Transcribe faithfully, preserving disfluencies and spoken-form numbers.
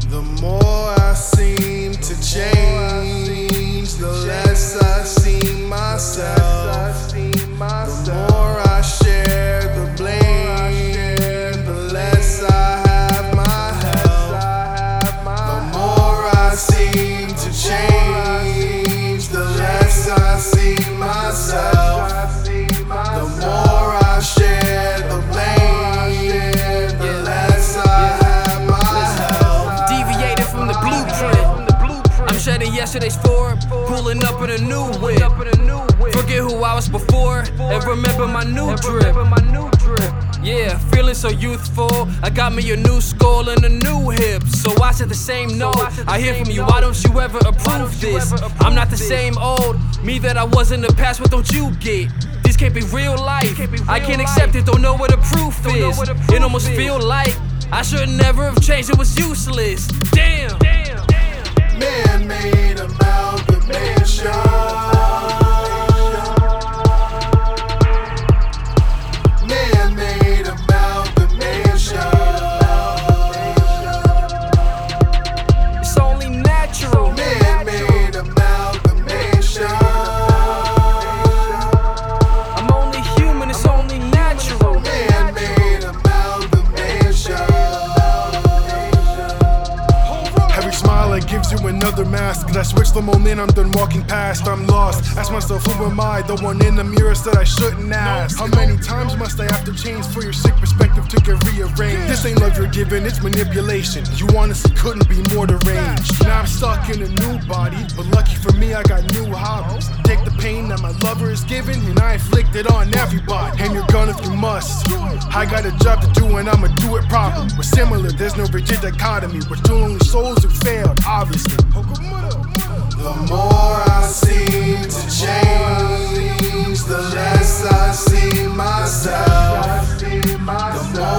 The more I seem to change, the less I see myself. The more I share the blame, the less I have my help. The more I seem to change, the less I see myself. The more I share the blame, the less I have my help. Deviated from the blueprint. I'm shedding yesterday's form, pulling up in a new whip. Forget who I was before and remember my new drip. Yeah, feeling so youthful. I got me a new skull and a new hip. So I said the same note. I hear from you, why don't you ever approve this? I'm not the same old me that I was in the past. What don't you get? This can't be real life. I can't accept it, don't know what the proof is. It almost feel like I should never have changed, it was useless. Damn. Man-made amalgamation. Man-made amalgamation. It's only natural. Man-made amalgamation. I'm only human, it's only natural. Man-made amalgamation. Every smile that gives you another mask. I switch the moment I'm done walking past. I'm lost. Ask myself, who am I? The one in the mirror said I shouldn't ask. How many times must I have to change for your sick perspective to get rearranged? This ain't love you're giving, it's manipulation. You honestly couldn't be more deranged. Now I'm stuck in a new body, but lucky for me I got new hobbies. Take the pain that my lover is giving and I inflict it on everybody. And you're gone if you must. I got a job to do and I'ma do it properly. We're similar, there's no rigid dichotomy. We're two only souls who failed, obviously. The more I seem to change, the less I see myself. The more